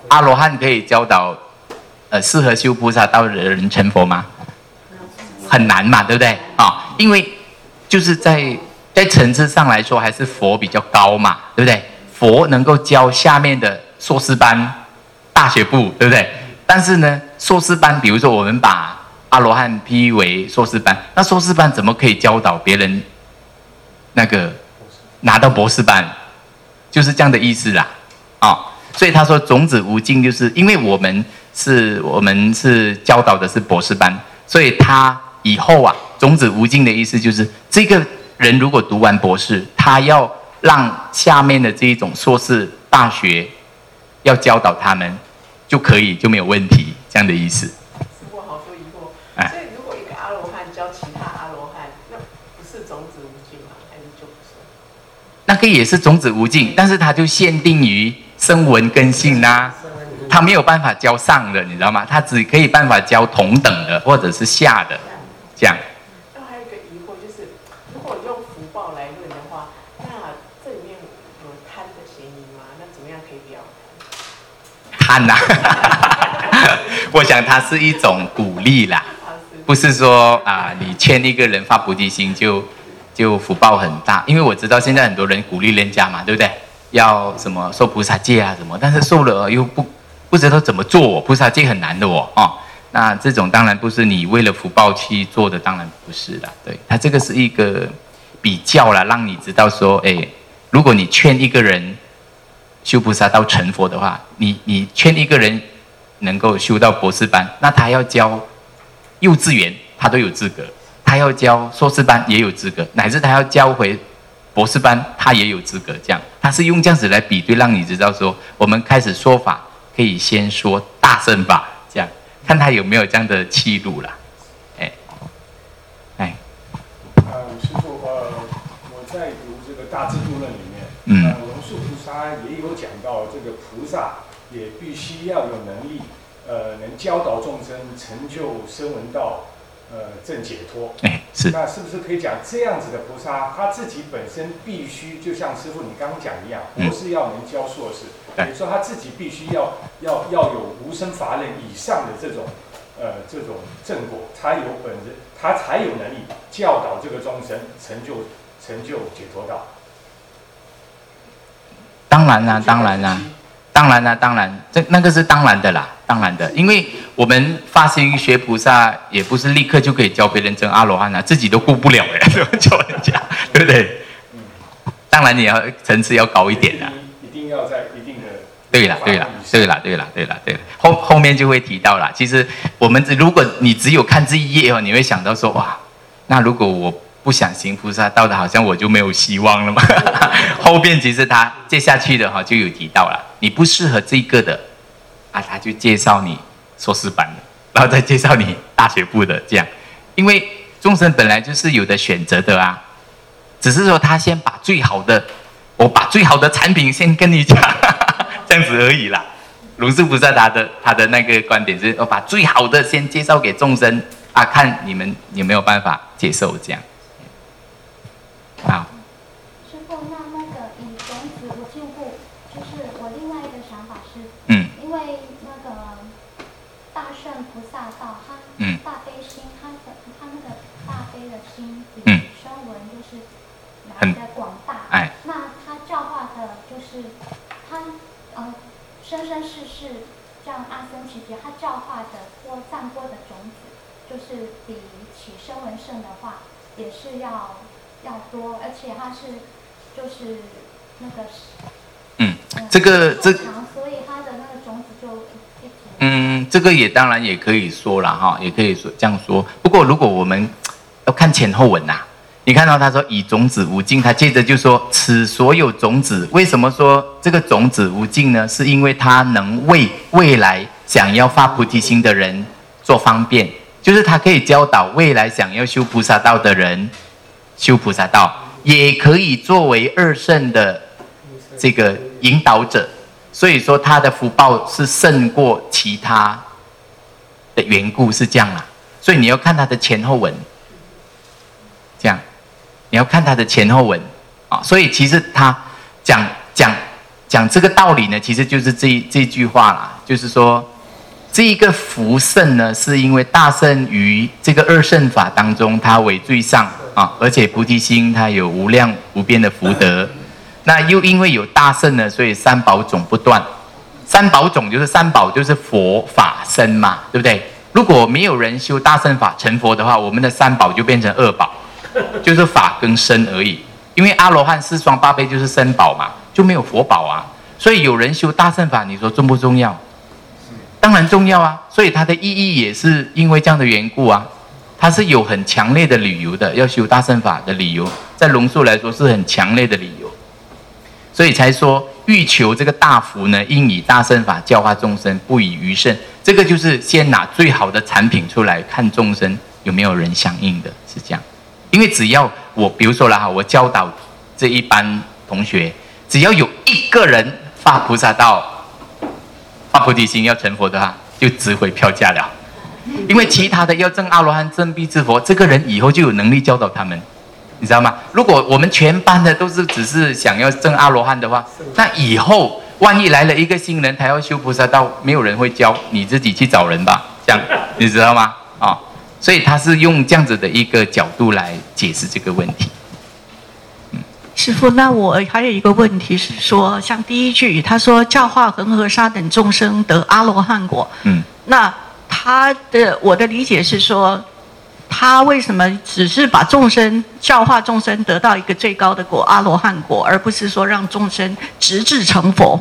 A: 阿罗汉可以教导适合修菩萨道的人成佛吗？很难嘛，对不对啊？因为就是在层次上来说，还是佛比较高嘛，对不对？佛能够教下面的硕士班、大学部，对不对？但是呢，硕士班，比如说我们把阿罗汉批为硕士班，那硕士班怎么可以教导别人那个拿到博士班？就是这样的意思啦，所以他说种子无尽，就是因为我们是教导的是博士班，所以他以后啊，种子无尽的意思就是这个人如果读完博士，他要让下面的这一种硕士大学要教导他们就可以，就没有问题，这样的意思。
E: 师父好说疑惑，所以如果一个阿罗汉教其他阿罗汉，那不是种子无尽吗？还是就不是？
A: 那个也是种子无尽，但是它就限定于声闻根性啦，他没有办法教上的，你知道吗？他只可以办法教同等的或者是下的，这样。
E: 然后还有一个疑惑就是，如果用福报来论的话，那这里面有贪的嫌疑吗？那怎么样可以不要贪？
A: 贪呐，我想它是一种鼓励啦，不是说你劝一个人发菩提心就福报很大，因为我知道现在很多人鼓励人家嘛，对不对？要什么受菩萨戒啊什么，但是受了又不知道怎么做，菩萨戒很难的那这种当然不是你为了福报去做的，当然不是啦。对，他这个是一个比较啦，让你知道说，如果你劝一个人修菩萨道成佛的话，你劝一个人能够修到博士班，那他要教幼稚园，他都有资格；他要教硕士班也有资格，乃至他要教回博士班，他也有资格。这样，他是用这样子来比对，让你知道说，我们开始说法可以先说大乘法，这样看他有没有这样的气度啦。
F: 师父，我在读这个《大智度论》里面，龙树菩萨也有讲到，这个菩萨也必须要有能力，能教导众生成就声闻道，正解脱。
A: 是。
F: 那是不是可以讲这样子的菩萨，他自己本身必须就像师父你刚刚讲一样，博士要能教硕士，也就是说他自己必须要有无生法忍以上的这种正果，他有本事，他才有能力教导这个众生成就解脱道。
A: 当然啦，那个是当然的啦，当然的，因为我们发心学菩萨，也不是立刻就可以教别人成阿罗汉啊，自己都顾不了呀，怎么教人家，对不对？当然你要层次要高一点啦，
F: 一定要在一定的。
A: 对了，后面就会提到啦。其实如果你只有看这一页你会想到说，哇，那如果我不想行菩萨道的，好像我就没有希望了嘛。后边其实他接下去的就有提到了，你不适合这个的他就介绍你硕士班的，然后再介绍你大学部的，这样。因为众生本来就是有的选择的啊，只是说他先把最好的，我把最好的产品先跟你讲，这样子而已啦。龙树菩萨他的那个观点是，我把最好的先介绍给众生看你们有没有办法接受这样。好。
G: 师父，那个以种子无尽故，就是我另外一个想法是，因为那个大圣菩萨道，他大悲心，他那个大悲的心比声闻就是来的广大，那他教化的就是他生生世世这样阿僧祇劫，他教化的或散播的种子，就是比起声闻圣的话，也是要多，而且它是就是那个所以它的那个种子就一直
A: 这个也当然也可以说啦也可以说这样说。不过如果我们要看前后文你看到他说以种子无尽，他接着就说此所有种子，为什么说这个种子无尽呢？是因为它能为未来想要发菩提心的人做方便，就是他可以教导未来想要修菩萨道的人修菩萨道，也可以作为二圣的这个引导者，所以说他的福报是胜过其他的缘故，是这样啦。所以你要看他的前后文，这样你要看他的前后文所以其实他讲这个道理呢，其实就是这句话啦， 就是说这一个福圣呢，是因为大圣于这个二圣法当中，他为最上啊，而且菩提心他有无量无边的福德。那又因为有大圣呢，所以三宝种不断。三宝种就是三宝，就是佛法僧嘛，对不对？如果没有人修大乘法成佛的话，我们的三宝就变成二宝，就是法跟僧而已。因为阿罗汉四双八倍就是僧宝嘛，就没有佛宝啊。所以有人修大乘法，你说重不重要？当然重要啊。所以它的意义也是因为这样的缘故啊，它是有很强烈的理由的，要修大乘法的理由，在龙树来说是很强烈的理由。所以才说欲求这个大福呢，应以大乘法教化众生，不以余圣。这个就是先拿最好的产品出来，看众生有没有人响应的，是这样。因为只要我，比如说啦，我教导这一班同学，只要有一个人发菩萨道、发菩提心要成佛的话，就值回票价了。因为其他的要证阿罗汉、证必知佛，这个人以后就有能力教导他们。你知道吗？如果我们全班的都是只是想要证阿罗汉的话，那以后万一来了一个新人，他要修菩萨道，没有人会教，你自己去找人吧，这样你知道吗？啊，所以他是用这样子的一个角度来解释这个问题。
D: 师父，那我还有一个问题是说，像第一句他说教化恒河沙等众生得阿罗汉果，那我的理解是说，他为什么只是把众生教化众生得到一个最高的果阿罗汉果，而不是说让众生直至成佛？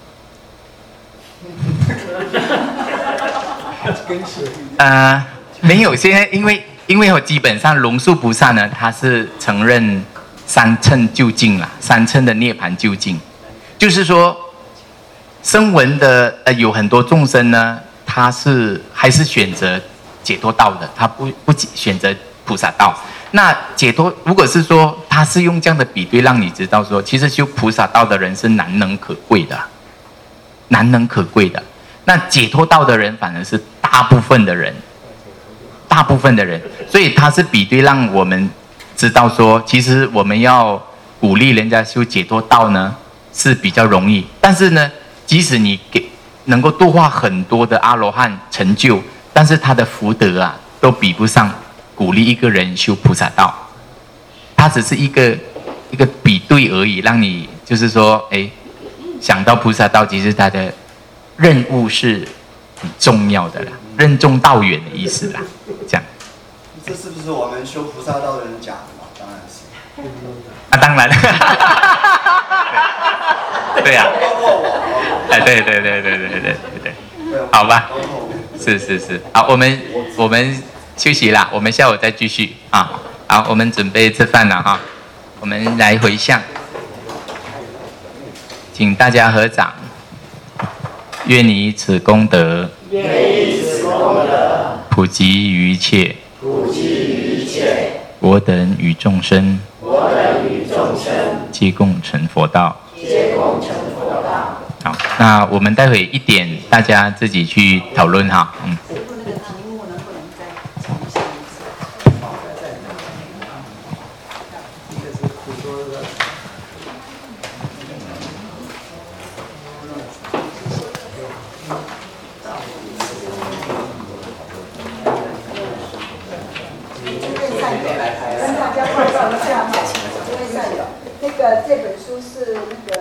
A: 没有，现在因为我基本上龙树菩萨呢，他是承认三乘究竟啦，三乘的涅槃究竟，就是说声闻的有很多众生呢，他还是选择解脱道的，他不选择菩萨道。那解脱，如果是说他是用这样的比对，让你知道说，其实修菩萨道的人是难能可贵的，难能可贵的。那解脱道的人反而是大部分的人，所以他是比对，让我们知道说，其实我们要鼓励人家修解脱道呢是比较容易，但是呢，即使你能够度化很多的阿罗汉成就。但是他的福德啊，都比不上鼓励一个人修菩萨道。他只是一个比对而已，让你就是说，想到菩萨道，其实他的任务是很重要的啦，任重道远的意思啦，这样。
H: 这是不是我们修菩萨道的人讲的嘛？当然是。
A: 啊，当然。对呀。对，好吧。是，好，我们休息啦，我们下午再继续啊。好，我们准备吃饭了哈，我们来回向，请大家合掌，愿以此功德，普及于一切，我等与众生，皆共成佛道。好，那我们待会一点，大家自己去讨论哈。
I: 跟大家报告一下哈，这本书是那个。